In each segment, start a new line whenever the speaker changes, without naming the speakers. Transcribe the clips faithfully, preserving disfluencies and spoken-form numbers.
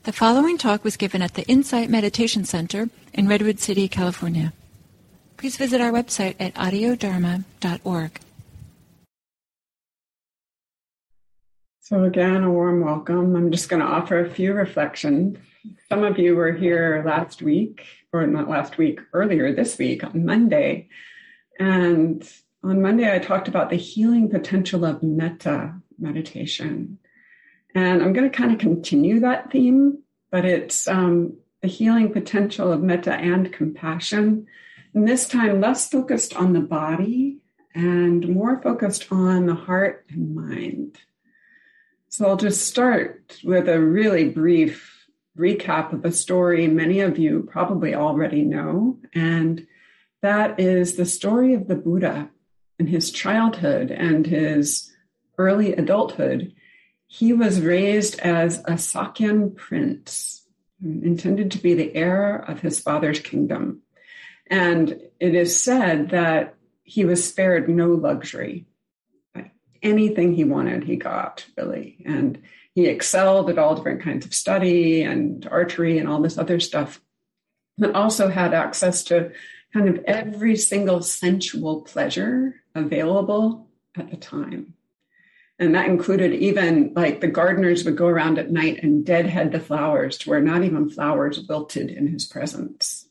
The following talk was given at the Insight Meditation Center in Redwood City, California. Please visit our website at audio dharma dot org.
So again, a warm welcome. I'm just going to offer a few reflections. Some of you were here last week, or not last week, earlier this week on Monday. And on Monday, I talked about the healing potential of metta meditation. And I'm going to kind of continue that theme, but it's um, the healing potential of metta and compassion. And this time, less focused on the body and more focused on the heart and mind. So I'll just start with a really brief recap of a story many of you probably already know. And that is the story of the Buddha in his childhood and his early adulthood. He was raised as a Sakyan prince, intended to be the heir of his father's kingdom. And it is said that he was spared no luxury. Anything he wanted, he got, really. And he excelled at all different kinds of study and archery and all this other stuff, but also had access to kind of every single sensual pleasure available at the time. And that included even like the gardeners would go around at night and deadhead the flowers to where not even flowers wilted in his presence.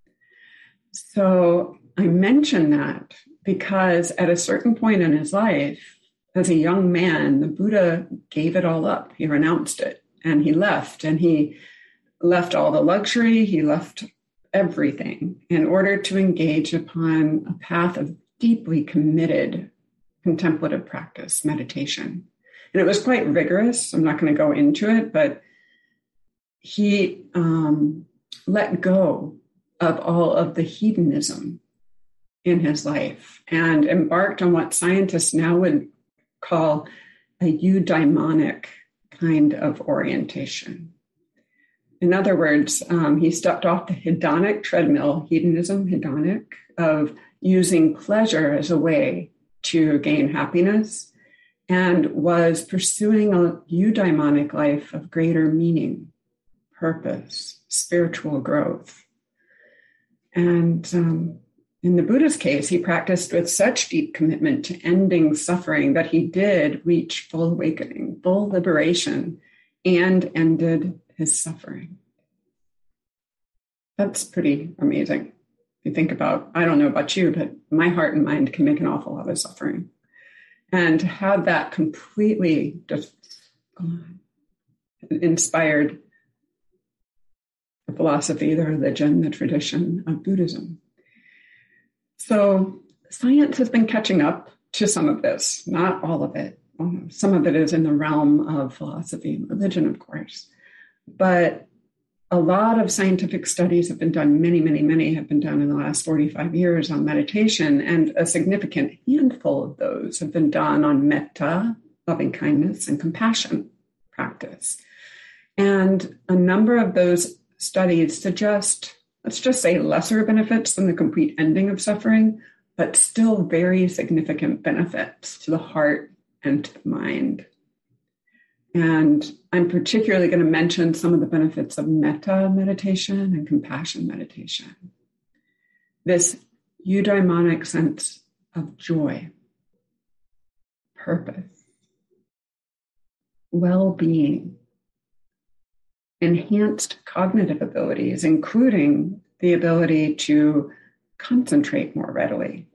So I mention that because at a certain point in his life, as a young man, the Buddha gave it all up. He renounced it and he left and he left all the luxury. He left everything in order to engage upon a path of deeply committed contemplative practice, meditation. And it was quite rigorous. I'm not going to go into it, but he um, let go of all of the hedonism in his life and embarked on what scientists now would call a eudaimonic kind of orientation. In other words, um, he stepped off the hedonic treadmill, hedonism, hedonic, of using pleasure as a way to gain happiness, and was pursuing a eudaimonic life of greater meaning, purpose, spiritual growth. And um, in the Buddha's case, he practiced with such deep commitment to ending suffering that he did reach full awakening, full liberation, and ended his suffering. That's pretty amazing. You think about, I don't know about you, but my heart and mind can make an awful lot of suffering. And to have that completely just gone, inspired the philosophy, the religion, the tradition of Buddhism. So science has been catching up to some of this, not all of it. Some of it is in the realm of philosophy and religion, of course. But a lot of scientific studies have been done, many, many, many have been done in the last forty-five years on meditation, and a significant handful of those have been done on metta, loving kindness, and compassion practice. And a number of those studies suggest, let's just say, lesser benefits than the complete ending of suffering, but still very significant benefits to the heart and to the mind. And I'm particularly going to mention some of the benefits of metta meditation and compassion meditation. This eudaimonic sense of joy, purpose, well-being, enhanced cognitive abilities, including the ability to concentrate more readily.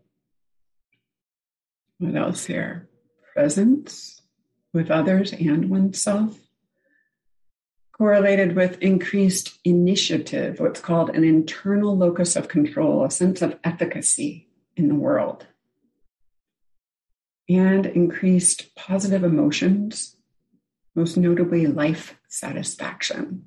What else here? Presence with others and oneself, correlated with increased initiative, what's called an internal locus of control, a sense of efficacy in the world, and increased positive emotions, most notably life satisfaction.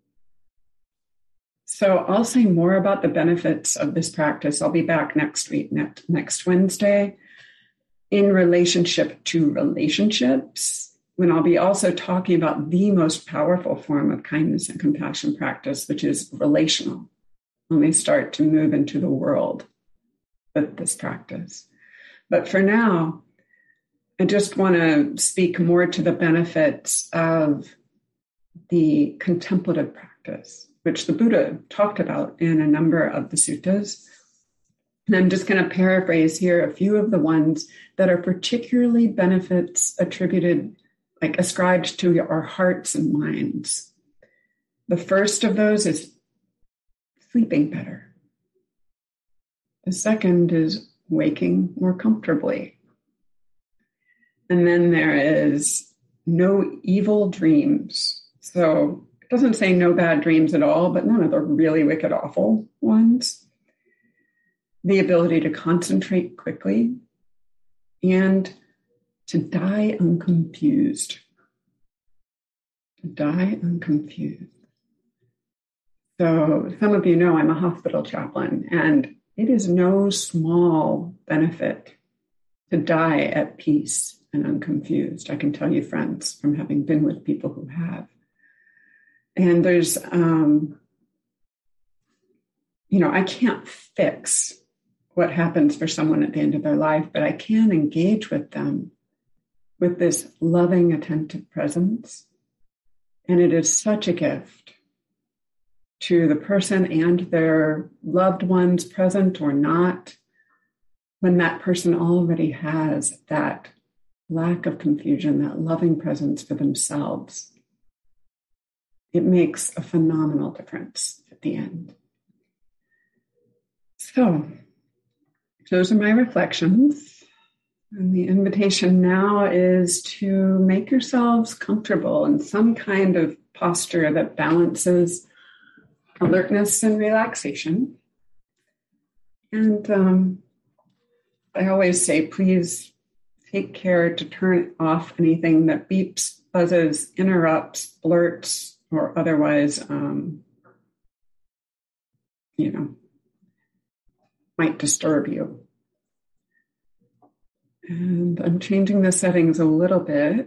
So I'll say more about the benefits of this practice. I'll be back next week, next, next Wednesday, in relationship to relationships, when I'll be also talking about the most powerful form of kindness and compassion practice, which is relational, when we start to move into the world with this practice. But for now, I just want to speak more to the benefits of the contemplative practice, which the Buddha talked about in a number of the suttas. And I'm just going to paraphrase here a few of the ones that are particularly benefits attributed, like ascribed to our hearts and minds. The first of those is sleeping better. The second is waking more comfortably. And then there is no evil dreams. So it doesn't say no bad dreams at all, but none of the really wicked, awful ones. The ability to concentrate quickly and to die unconfused. To die unconfused. So some of you know I'm a hospital chaplain, and it is no small benefit to die at peace and unconfused. I can tell you, friends, from having been with people who have. And there's, um, you know, I can't fix what happens for someone at the end of their life, but I can engage with them with this loving, attentive presence. And it is such a gift to the person and their loved ones, present or not, when that person already has that lack of confusion, that loving presence for themselves. It makes a phenomenal difference at the end. So, those are my reflections. And the invitation now is to make yourselves comfortable in some kind of posture that balances alertness and relaxation. And um, I always say, please take care to turn off anything that beeps, buzzes, interrupts, blurts, or otherwise, um, you know, might disturb you. And I'm changing the settings a little bit.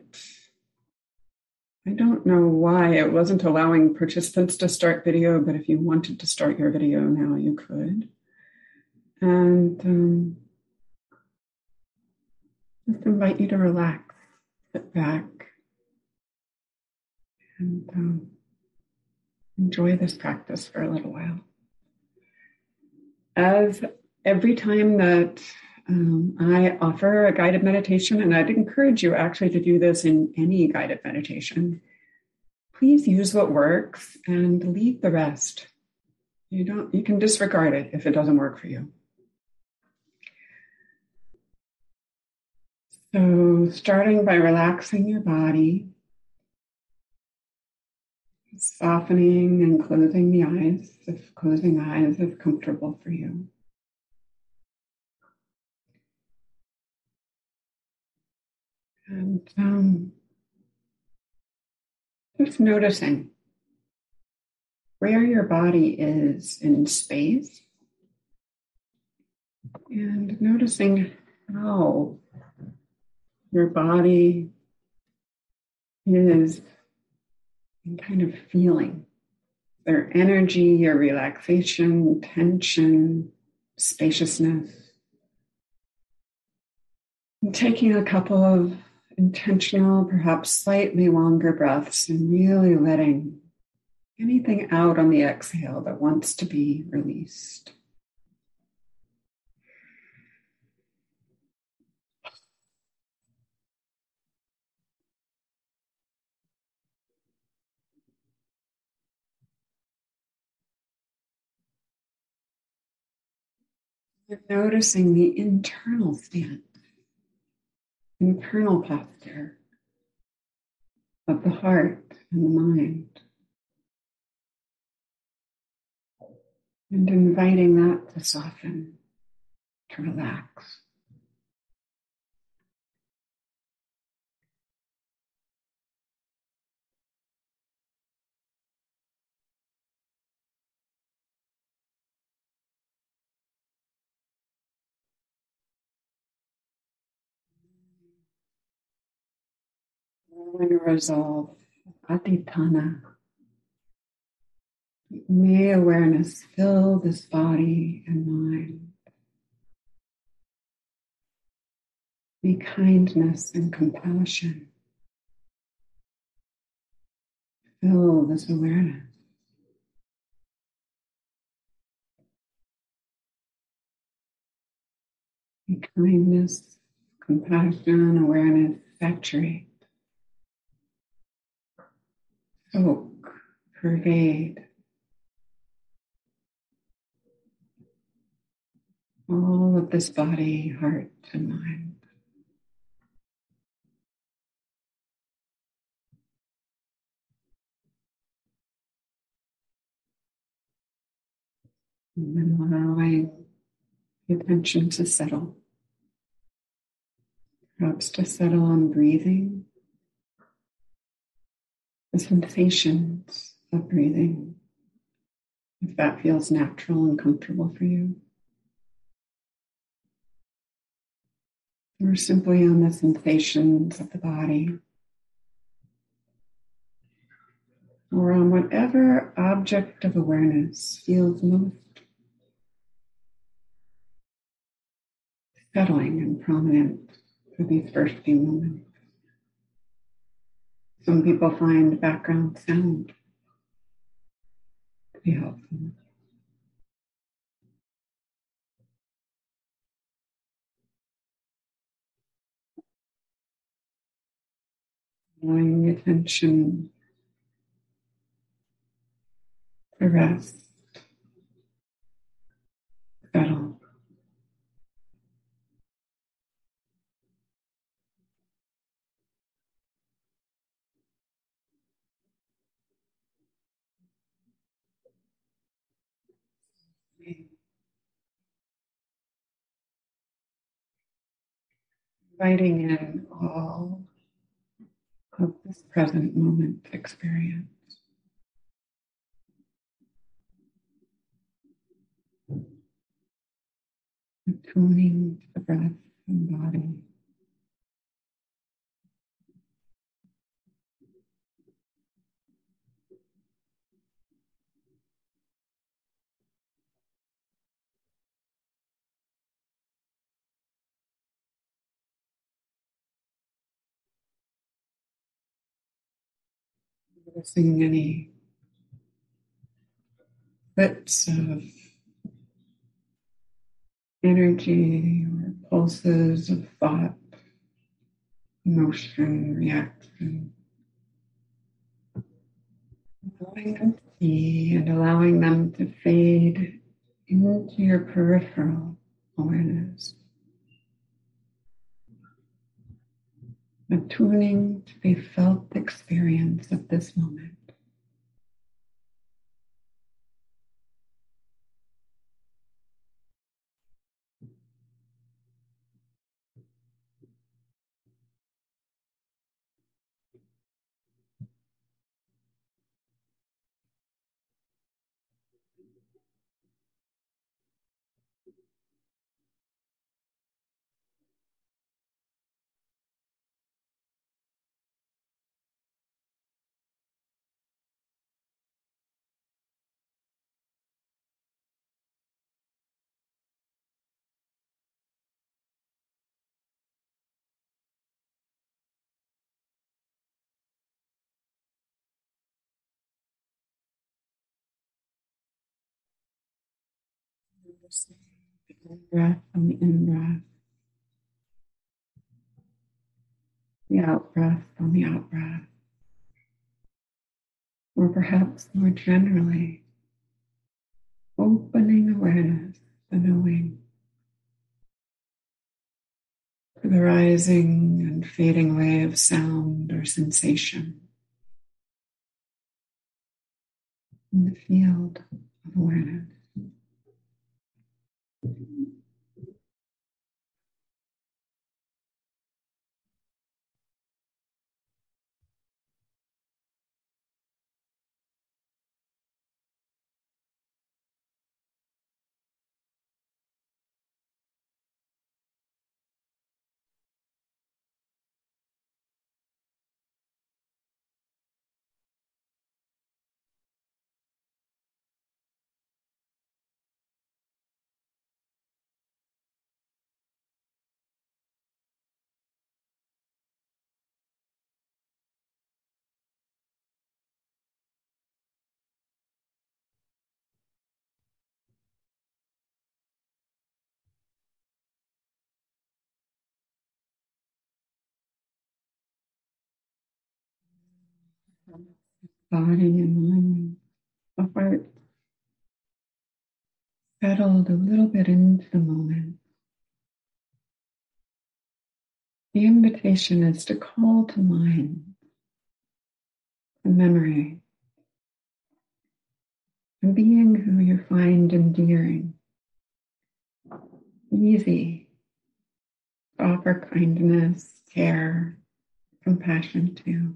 I don't know why it wasn't allowing participants to start video, but if you wanted to start your video now, you could. And um, just invite you to relax, sit back, and um, enjoy this practice for a little while. As every time that um, I offer a guided meditation, and I'd encourage you actually to do this in any guided meditation, please use what works and leave the rest. You don't, you can disregard it if it doesn't work for you. So starting by relaxing your body, softening and closing the eyes, if closing eyes is comfortable for you. And um, just noticing where your body is in space and noticing how your body is in kind of feeling their energy, your relaxation, tension, spaciousness. And taking a couple of intentional, perhaps slightly longer breaths and really letting anything out on the exhale that wants to be released. You're noticing the internal stance, internal posture of the heart and the mind. And inviting that to soften, to relax. Allowing resolve, aditana. May awareness fill this body and mind. May kindness and compassion Feel this awareness. And kindness, compassion, awareness saturate, soak, pervade all of this body, heart, and mind. And then allowing the attention to settle, perhaps to settle on breathing, the sensations of breathing, if that feels natural and comfortable for you. Or simply on the sensations of the body, or on whatever object of awareness feels most settling and prominent for these first few moments. Some people find background sound to be helpful. Allowing the attention to rest, settle. Inviting in all of this present moment experience. Attuning to the breath and body. Noticing any bits of energy or pulses of thought, emotion, reaction. Allowing them to be and allowing them to fade into your peripheral awareness. Attuning to the felt experience of this moment. Noticing the in-breath on the in-breath, the out-breath on the out-breath, or perhaps more generally, opening awareness, the knowing, to the rising and fading away of sound or sensation in the field of awareness. Body and mind, the heart settled a little bit into the moment. The invitation is to call to mind the memory, a being who you find endearing, easy to offer kindness, care, compassion to.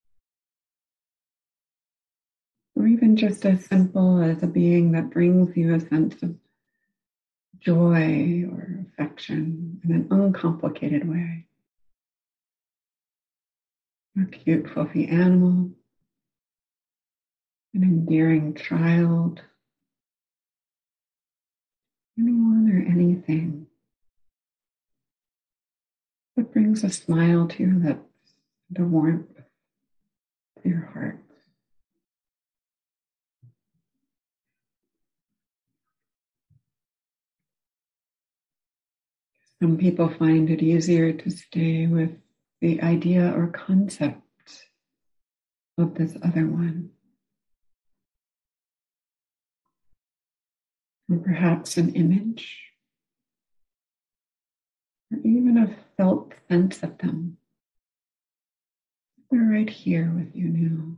Or even just as simple as a being that brings you a sense of joy or affection in an uncomplicated way. A cute, fluffy animal, an endearing child, anyone or anything that brings a smile to your lips and a warmth to your heart. Some people find it easier to stay with the idea or concept of this other one. Or perhaps an image, or even a felt sense of them. They're right here with you now.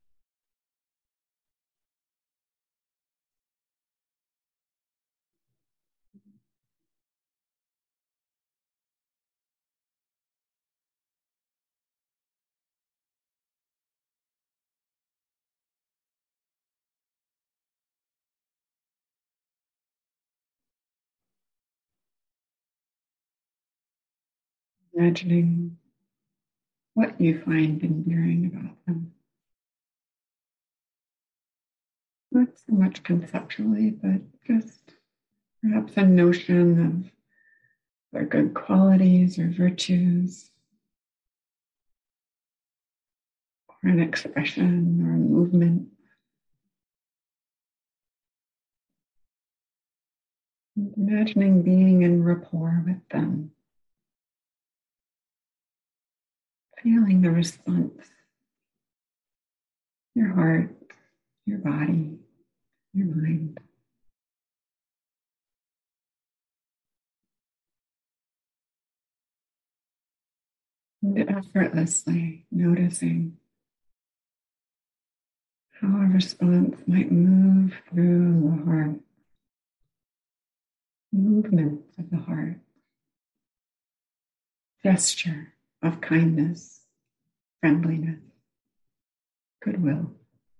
Imagining what you find endearing about them. Not so much conceptually, but just perhaps a notion of their good qualities or virtues, or an expression or a movement. And imagining being in rapport with them, feeling the response, your heart, your body, your mind. And effortlessly noticing how a response might move through the heart, movement of the heart, gesture of kindness, friendliness, goodwill.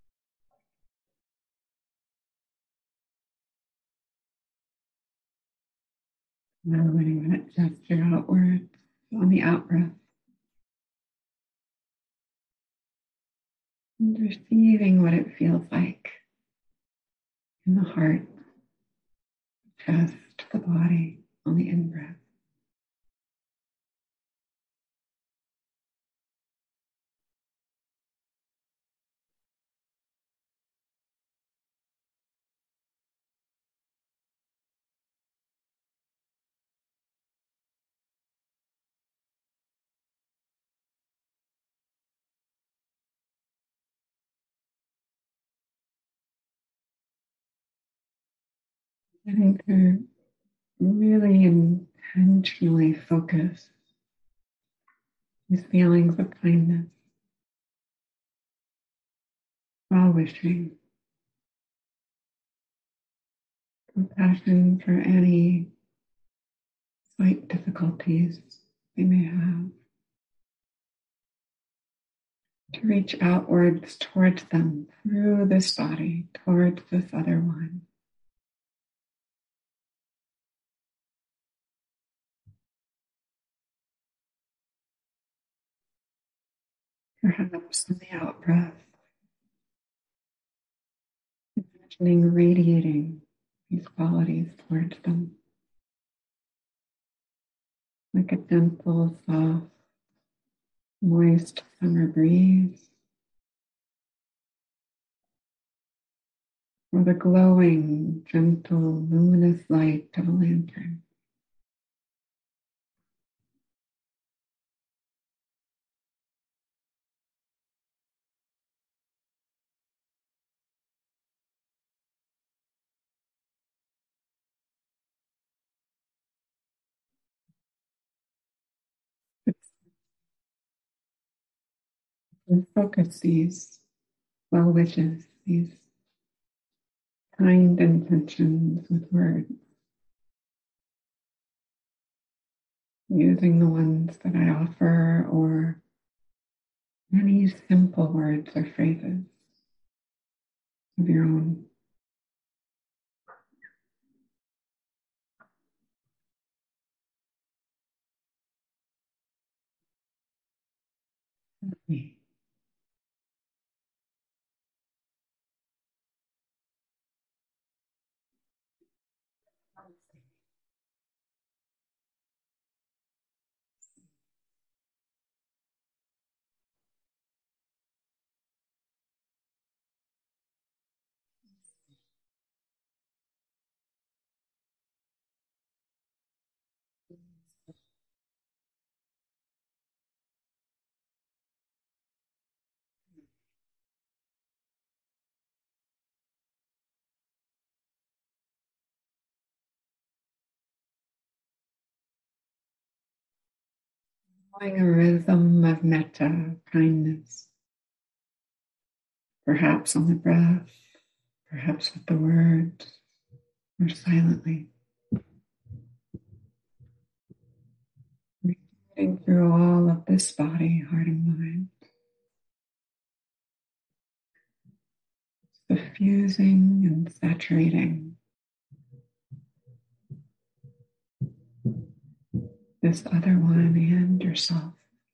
Now letting that gesture outwards on the out breath. And receiving what it feels like in the heart, chest, the body on the in breath. Getting to really intentionally focus these feelings of kindness while wishing compassion for any slight difficulties they may have, to reach outwards towards them through this body, towards this other one. Perhaps in the out breath, imagining radiating these qualities towards them, like a gentle, soft, moist summer breeze, or the glowing, gentle, luminous light of a lantern. And focus these well wishes, these kind intentions with words, using the ones that I offer or any simple words or phrases of your own. Me. Following a rhythm of metta, kindness, perhaps on the breath, perhaps with the words, or silently. Reading through all of this body, heart, and mind. Diffusing and saturating this other one and yourself.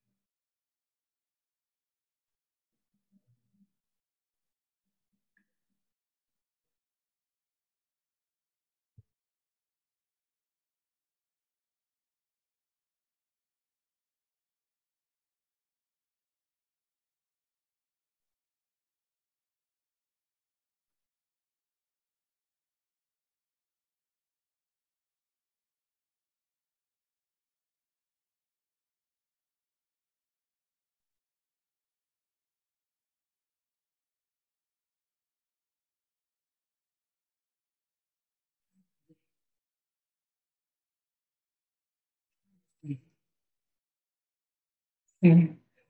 Safe,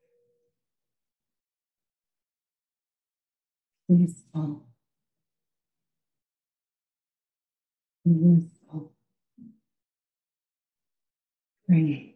peaceful, peaceful, free.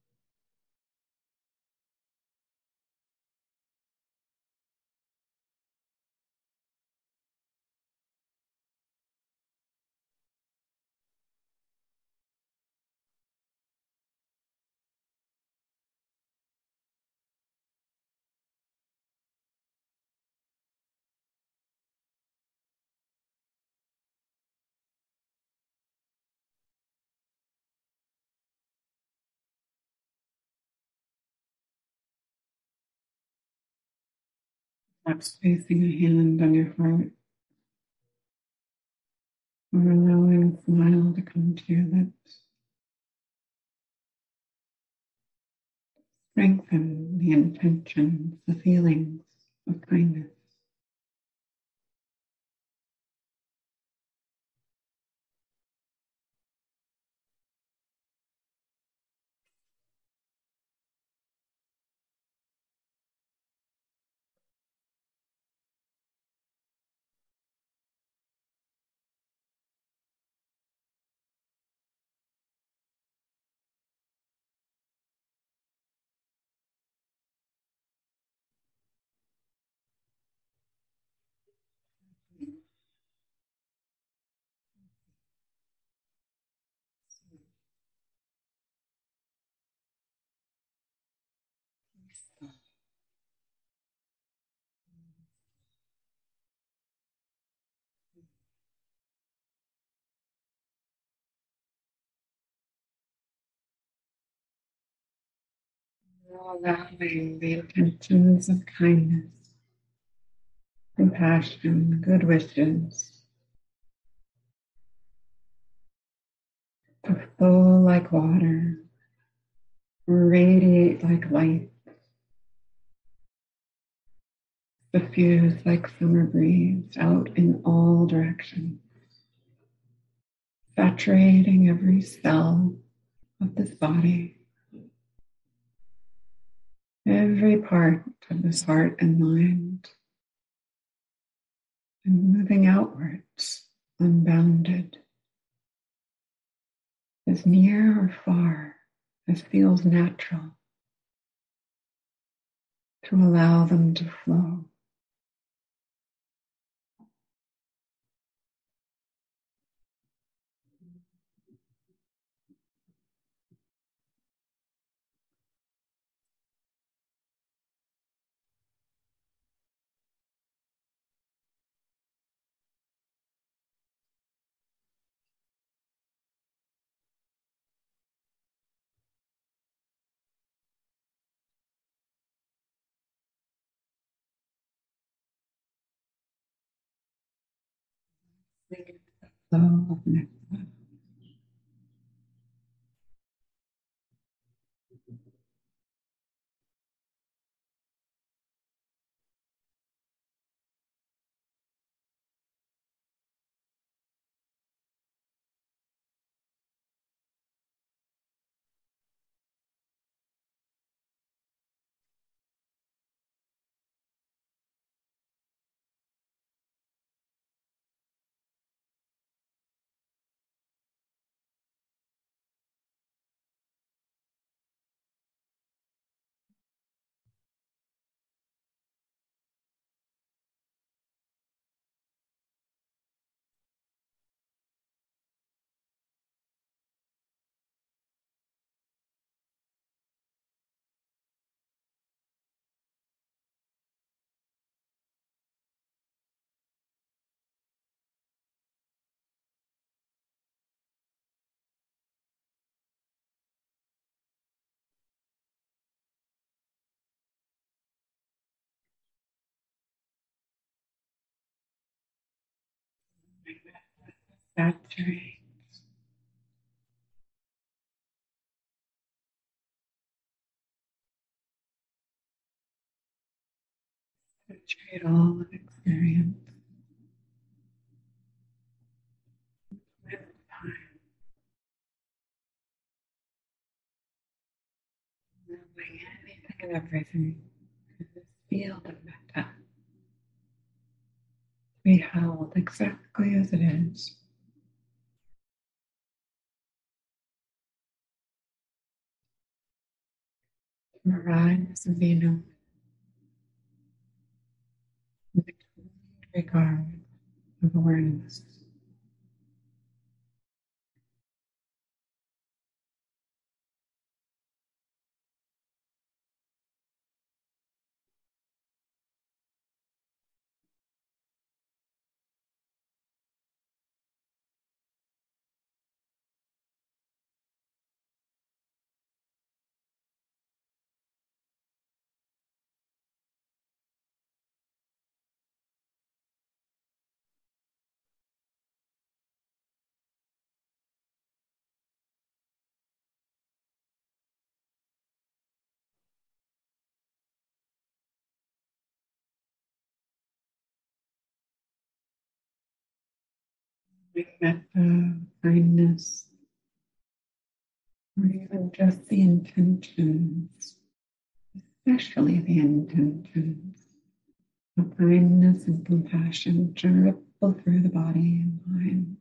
Perhaps placing a hand on your heart or allowing a smile to come to your lips. Strengthen the intentions, the feelings of kindness. Allowing the intentions of kindness, compassion, good wishes to flow like water, radiate like light, diffuse like summer breeze out in all directions, saturating every cell of this body. every part of this heart and mind, and moving outwards, unbounded, as near or far as feels natural, to allow them to flow. Flow of nectar. Saturate, saturate all of experience with time, moving anything and everything in this field of metta to be held exactly as it is. To arise and be known with a complete regard of awareness. With metta, kindness, or even just the intentions, especially the intentions of kindness and compassion to ripple through the body and mind,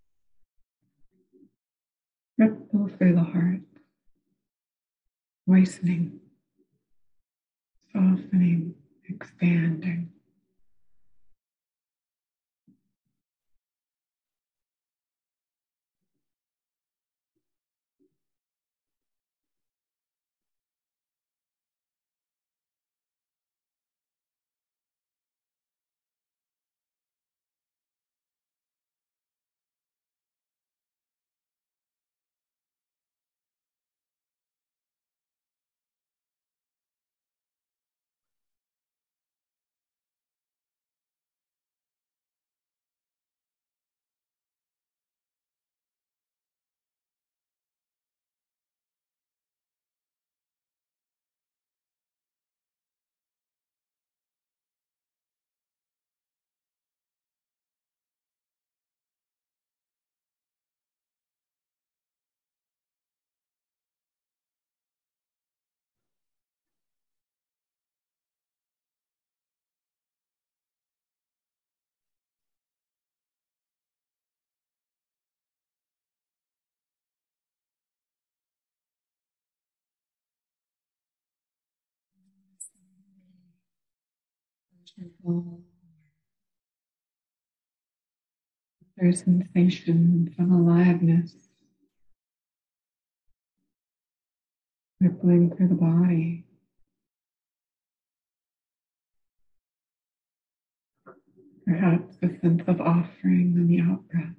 ripple through the heart, moistening, softening, expanding. comfortable. There's sensations of aliveness rippling through the body. Perhaps a sense of offering on the out breath.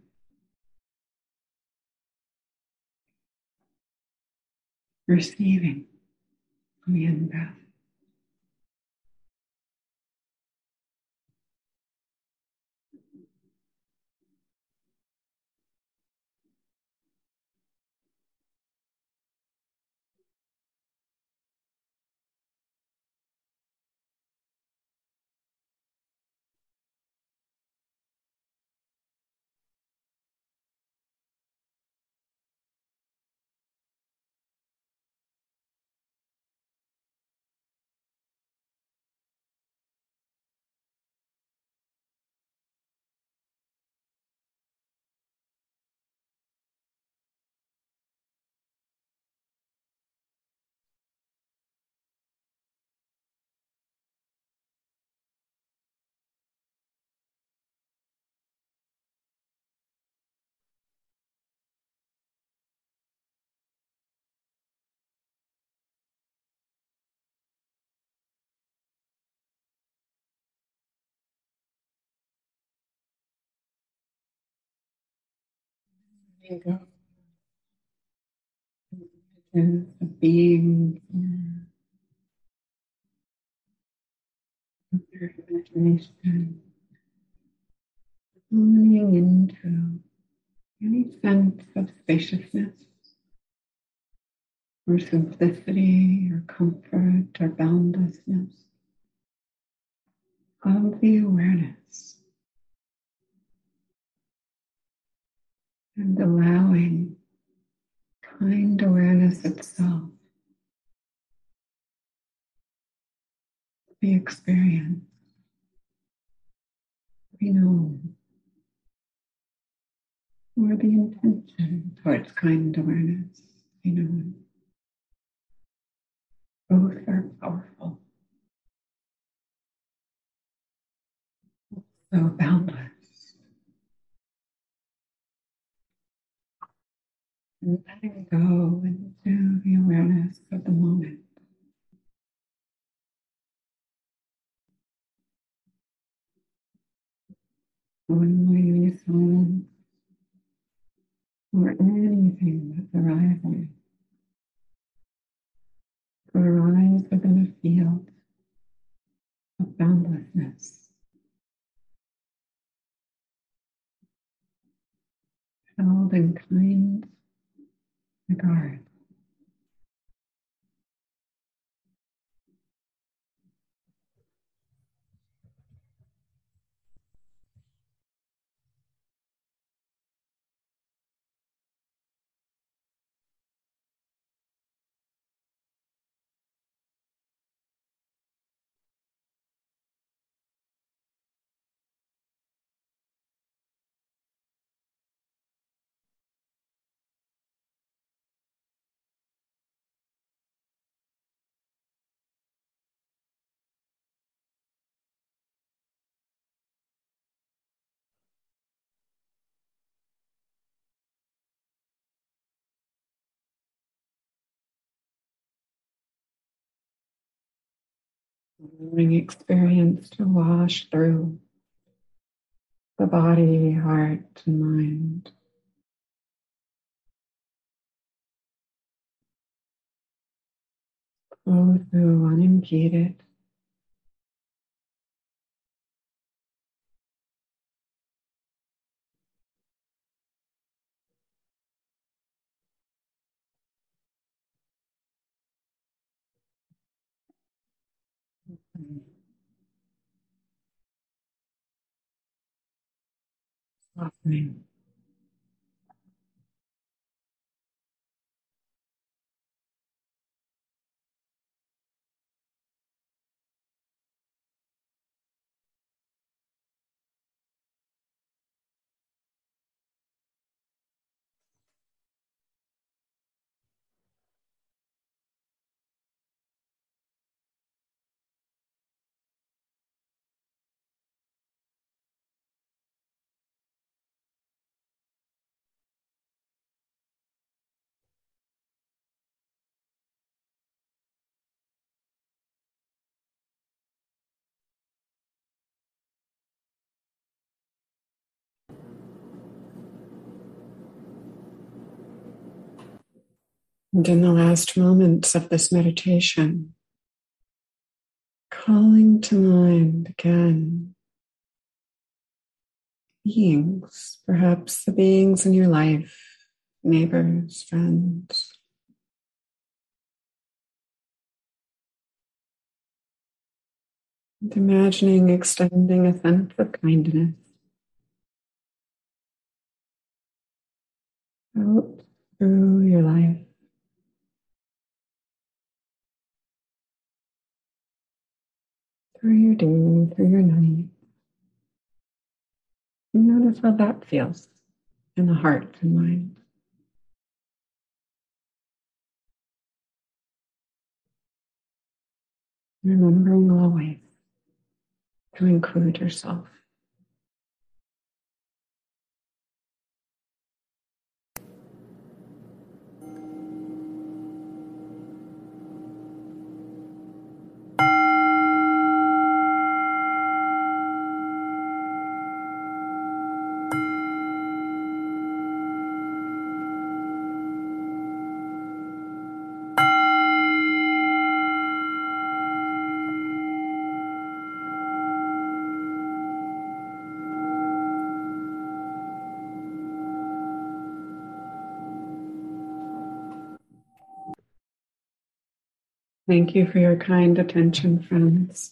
Receiving on the in breath. There you go. Images of beings or their imagination tuning into any sense of spaciousness or simplicity or comfort or boundlessness of the awareness, and allowing kind awareness itself to be experienced, be known, or the intention towards kind awareness be known. Both are powerful, so boundless. And letting go into the awareness of the moment. Only these moments or anything that's arising to arise within a field of boundlessness, held in kind regard. Allowing experience to wash through the body, heart, and mind. Flow through unimpeded. Softening. And in the last moments of this meditation, calling to mind again beings, perhaps the beings in your life, neighbors, friends. And imagining extending a sense of kindness out through your life. Through your day, through your night. And notice how that feels in the heart and mind. Remembering always to include yourself. Thank you for your kind attention, friends.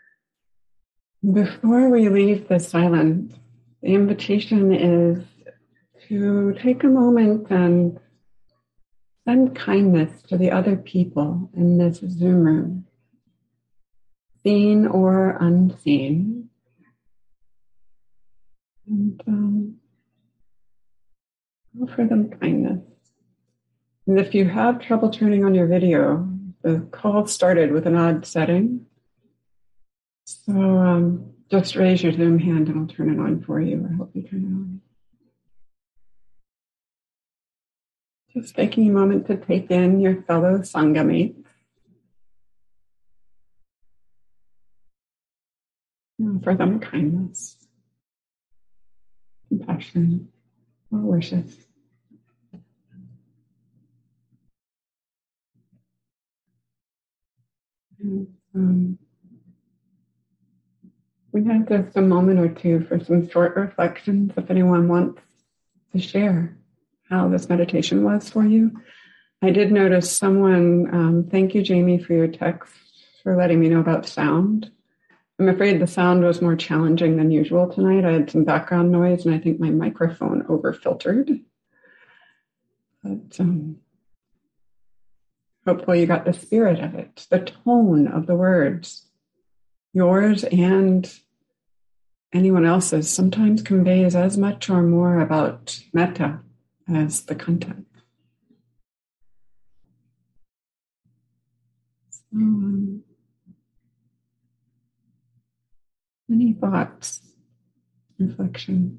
Before we leave the silence, the invitation is to take a moment and send kindness to the other people in this Zoom room, seen or unseen. And um, offer them kindness. And if you have trouble turning on your video, the call started with an odd setting. So um, just raise your Zoom hand and I'll turn it on for you or help you turn it on. Just taking a moment to take in your fellow Sangha mates. Offer them kindness, compassion, or wishes. And, um, we have just a moment or two for some short reflections if anyone wants to share how this meditation was for you. I did notice someone, um, thank you, Jamie, for your text, for letting me know about sound. I'm afraid the sound was more challenging than usual tonight. I had some background noise and I think my microphone over-filtered. But um, hopefully you got the spirit of it, the tone of the words. Yours and anyone else's sometimes conveys as much or more about metta as the content. So, um, any thoughts, reflections?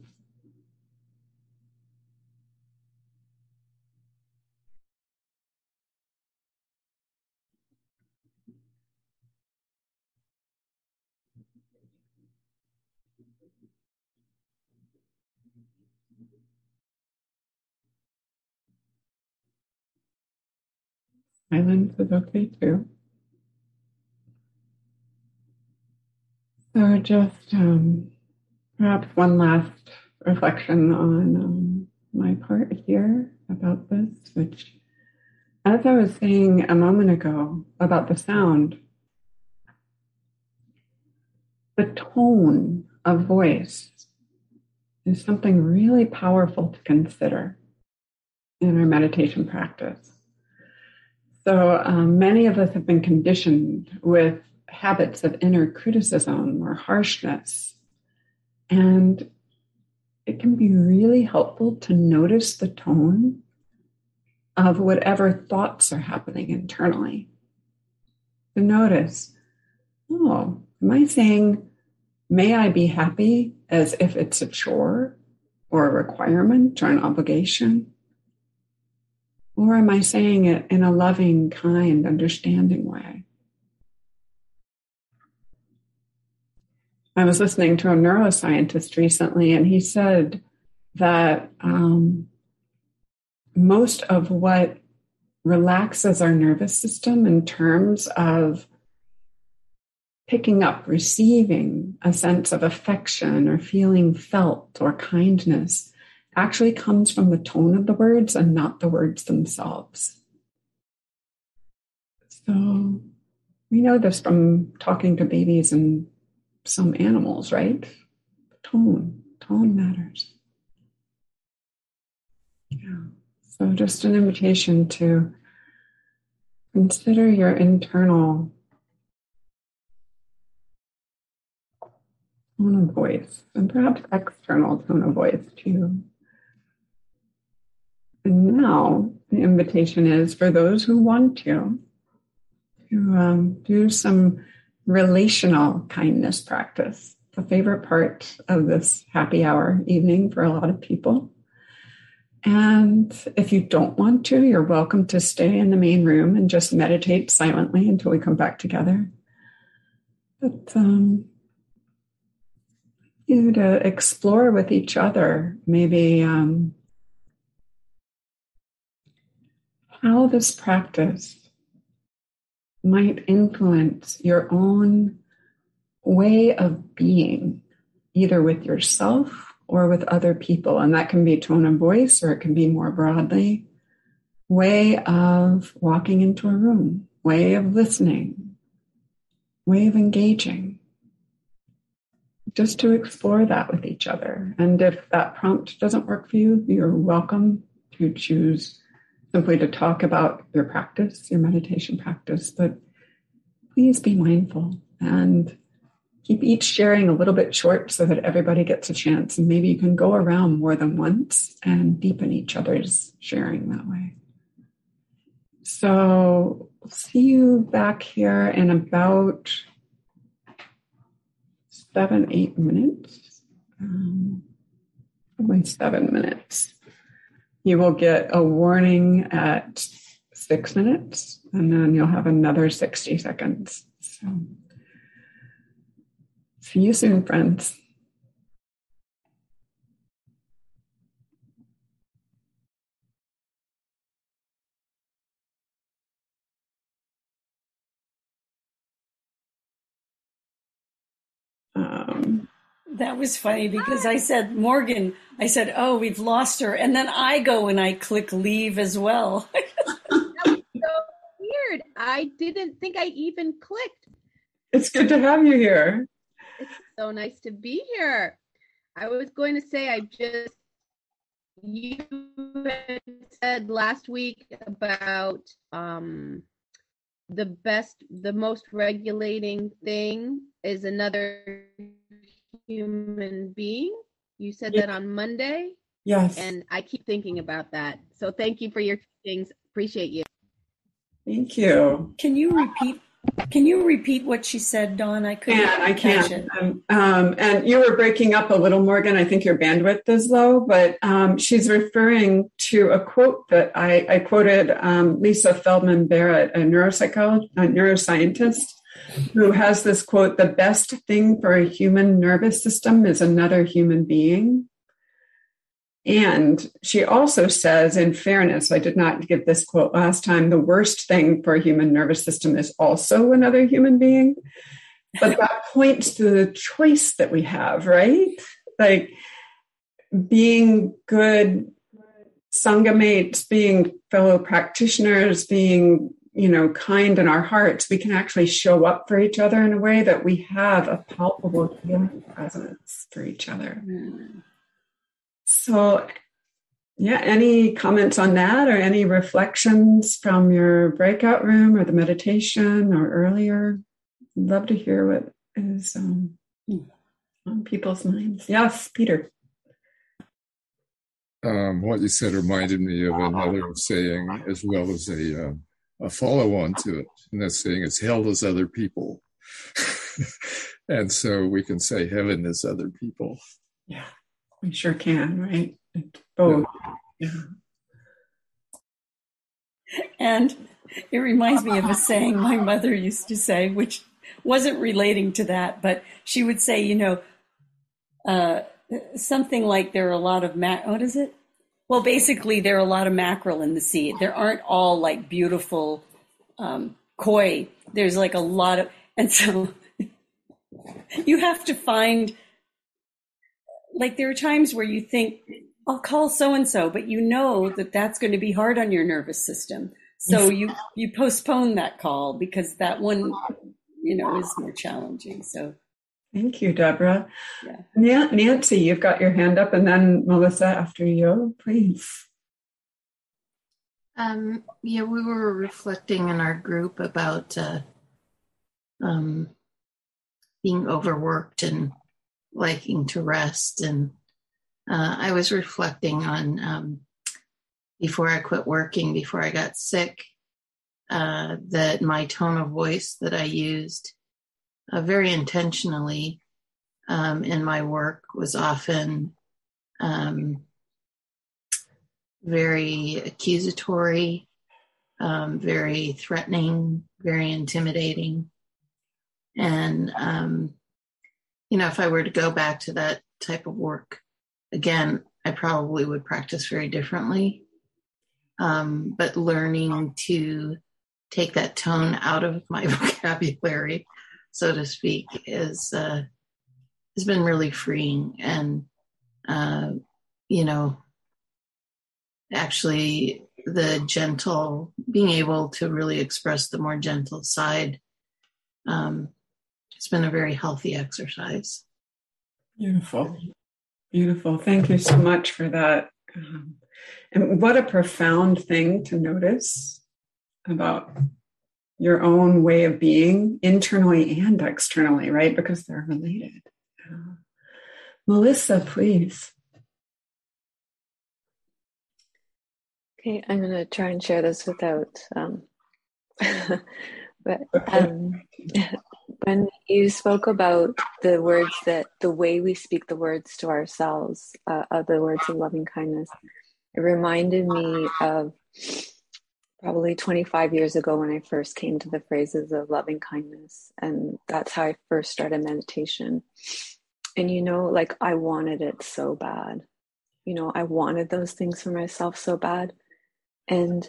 Silence is okay too. So just um, perhaps one last reflection on um, my part here about this, which, as I was saying a moment ago about the sound, the tone of voice is something really powerful to consider in our meditation practice. So um, many of us have been conditioned with habits of inner criticism or harshness. And it can be really helpful to notice the tone of whatever thoughts are happening internally. To notice, oh, am I saying, may I be happy as if it's a chore or a requirement or an obligation? Or am I saying it in a loving, kind, understanding way? I was listening to a neuroscientist recently, and he said that um, most of what relaxes our nervous system in terms of picking up, receiving a sense of affection or feeling felt or kindness actually comes from the tone of the words and not the words themselves. So we know this from talking to babies and some animals, right? Tone, tone matters. Yeah. So just an invitation to consider your internal tone of voice and perhaps external tone of voice too. And now the invitation is for those who want to, to um, do some relational kindness practice. It's a favorite part of this happy hour evening for a lot of people. And if you don't want to, you're welcome to stay in the main room and just meditate silently until we come back together. But um, you to explore with each other, maybe um, how this practice might influence your own way of being, either with yourself or with other people. And that can be tone of voice, or it can be more broadly, way of walking into a room, way of listening, way of engaging. Just to explore that with each other. And if that prompt doesn't work for you, you're welcome to choose simply to talk about your practice, your meditation practice. But please be mindful and keep each sharing a little bit short so that everybody gets a chance. And maybe you can go around more than once and deepen each other's sharing that way. So see you back here in about seven, eight minutes. Um, probably seven minutes. You will get a warning at six minutes, and then you'll have another sixty seconds. So see you soon, friends. Um,
that was funny because I said, Morgan, I said, oh, we've lost her. And then I go and I click leave as well.
That was so weird. I didn't think I even clicked.
It's good to have you here.
It's so nice to be here. I was going to say, I just, you had said last week about um, the best, the most regulating thing is another human being. You said yeah. that on Monday.
Yes.
And I keep thinking about that. So thank you for your teachings. Appreciate you.
Thank you.
Can you repeat? Can you repeat what she said, Dawn? I couldn't
yeah, I
catch
can.
it.
Um, um, and you were breaking up a little, Morgan. I think your bandwidth is low, but um, she's referring to a quote that I, I quoted um, Lisa Feldman Barrett, a neuropsychologist, a neuroscientist, who has this quote: "The best thing for a human nervous system is another human being." And she also says, in fairness, I did not give this quote last time, the worst thing for a human nervous system is also another human being. But that points to the choice that we have, right? Like being good Sangha mates, being fellow practitioners, being, you know, kind in our hearts, we can actually show up for each other in a way that we have a palpable healing presence for each other. Mm. So, yeah, any comments on that or any reflections from your breakout room or the meditation or earlier? I'd love to hear what is um, on people's minds. Yes, Peter.
Um, what you said reminded me of another saying as well as a, uh, a follow-on to it. And that saying is hell is other people. And so we can say heaven is other people.
Yeah. We sure can, right? Both. Yeah.
And it reminds me of a saying my mother used to say, which wasn't relating to that, but she would say, you know, uh, something like there are a lot of, ma- what is it? Well, basically, there are a lot of mackerel in the sea. There aren't all like beautiful um, koi. There's like a lot of, and so you have to find, like there are times where you think, I'll call so-and-so, but you know that that's going to be hard on your nervous system. So you, you postpone that call because that one, you know, is more challenging. So
thank you, Deborah.
Yeah.
Nancy, you've got your hand up, and then Melissa after you, please.
Um, yeah, we were reflecting in our group about uh, um, being overworked and liking to rest. And uh, I was reflecting on um, before I quit working, before I got sick, uh, that my tone of voice that I used uh, very intentionally um, in my work was often um, very accusatory, um, very threatening, very intimidating. And, um, you know, if I were to go back to that type of work again, I probably would practice very differently. Um, but learning to take that tone out of my vocabulary, so to speak, is uh, has been really freeing. And, uh, you know, actually the gentle, being able to really express the more gentle side, um, it's been a very healthy exercise.
Beautiful. Beautiful. Thank you so much for that. Um, and what a profound thing to notice about your own way of being internally and externally, right? Because they're related. Uh, Melissa, please.
Okay, I'm going to try and share this without, um, but um, when you spoke about the words that, the way we speak the words to ourselves, uh, of the words of loving kindness, it reminded me of probably twenty-five years ago when I first came to the phrases of loving kindness. And that's how I first started meditation. And, you know, like I wanted it so bad. You know, I wanted those things for myself so bad. And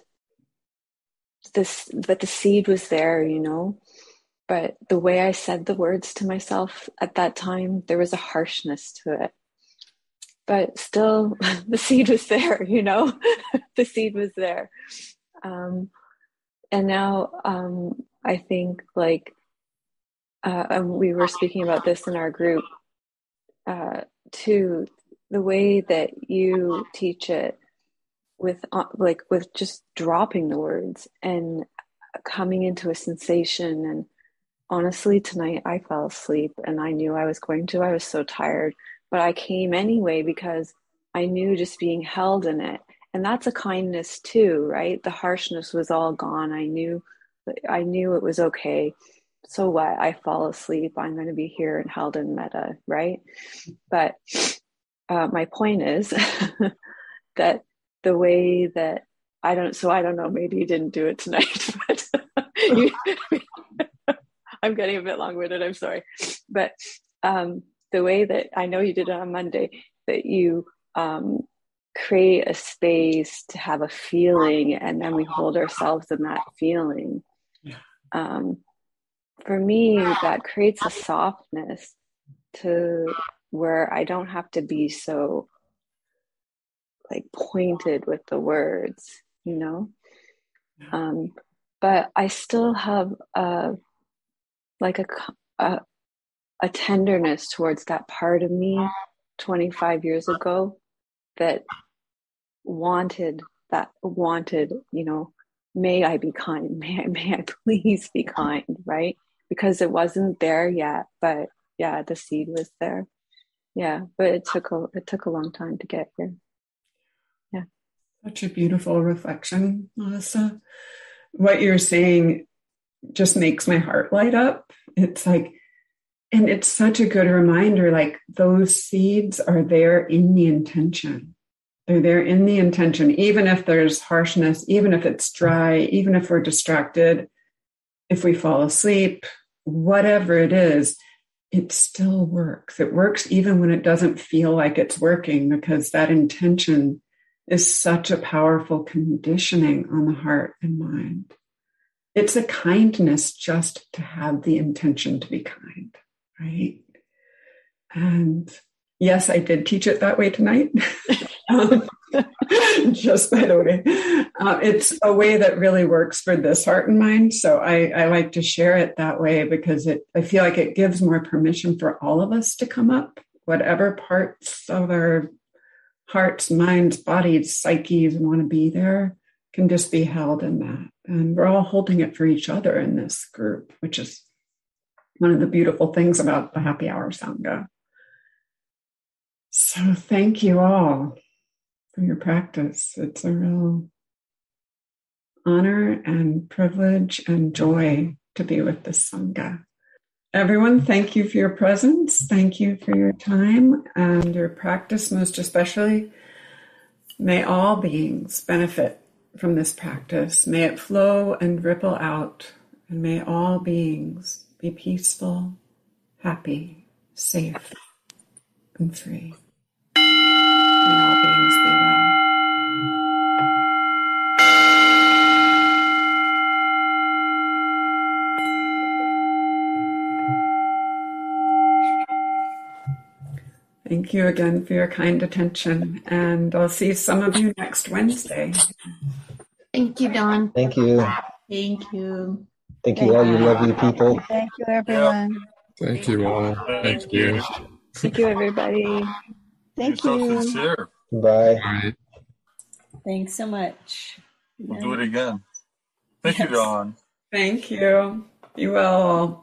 this, but the seed was there, you know, but the way I said the words to myself at that time, there was a harshness to it. But still, the seed was there, you know, the seed was there. Um, and now um, I think like uh, um, we were speaking about this in our group uh, too, the way that you teach it with uh, like with just dropping the words and coming into a sensation. And honestly, tonight I fell asleep and I knew I was going to. I was so tired. But I came anyway because I knew just being held in it. And that's a kindness too, right? The harshness was all gone. I knew, I knew it was okay. So what? I fall asleep. I'm going to be here and held in metta, right? But uh, my point is that the way that I don't, so I don't know, maybe you didn't do it tonight, but you, I'm getting a bit long-winded. I'm sorry. But um, the way that I know you did it on Monday, that you um, create a space to have a feeling and then we hold ourselves in that feeling. Um, for me, that creates a softness to where I don't have to be so like pointed with the words, you know? Um, but I still have a, like a, a a tenderness towards that part of me twenty-five years ago that wanted that wanted, you know, may I be kind, may I, may I please be kind, right? Because it wasn't there yet, but yeah, the seed was there. Yeah, but it took a, it took a long time to get here. Yeah.
Such a beautiful reflection, Melissa. What you're saying just makes my heart light up. It's like, and it's such a good reminder, like those seeds are there in the intention. They're there in the intention, even if there's harshness, even if it's dry, even if we're distracted, if we fall asleep, whatever it is, it still works. It works even when it doesn't feel like it's working, because that intention is such a powerful conditioning on the heart and mind. It's a kindness just to have the intention to be kind, right? And yes, I did teach it that way tonight. um, just by the way, uh, it's a way that really works for this heart and mind. So I, I like to share it that way because it, I feel like it gives more permission for all of us to come up, whatever parts of our hearts, minds, bodies, psyches want to be there can just be held in that. And we're all holding it for each other in this group, which is one of the beautiful things about the Happy Hour Sangha. So thank you all for your practice. It's a real honor and privilege and joy to be with this Sangha. Everyone, thank you for your presence. Thank you for your time and your practice, most especially. May all beings benefit from this practice. May it flow and ripple out, and may all beings be peaceful, happy, safe, and free. May all beings be well. Thank you again for your kind attention, and I'll see some of you next Wednesday.
Thank you, Dawn.
Thank you.
Thank you.
Thank you, all you lovely people.
Thank you, everyone.
Thank you all. Thank you.
Thank you, everybody.
Thank
You're
you.
so sincere.
Bye.
Bye.
Thanks so much.
We'll do it again. Thank
Yes.
you, Dawn.
Thank you. Be well all.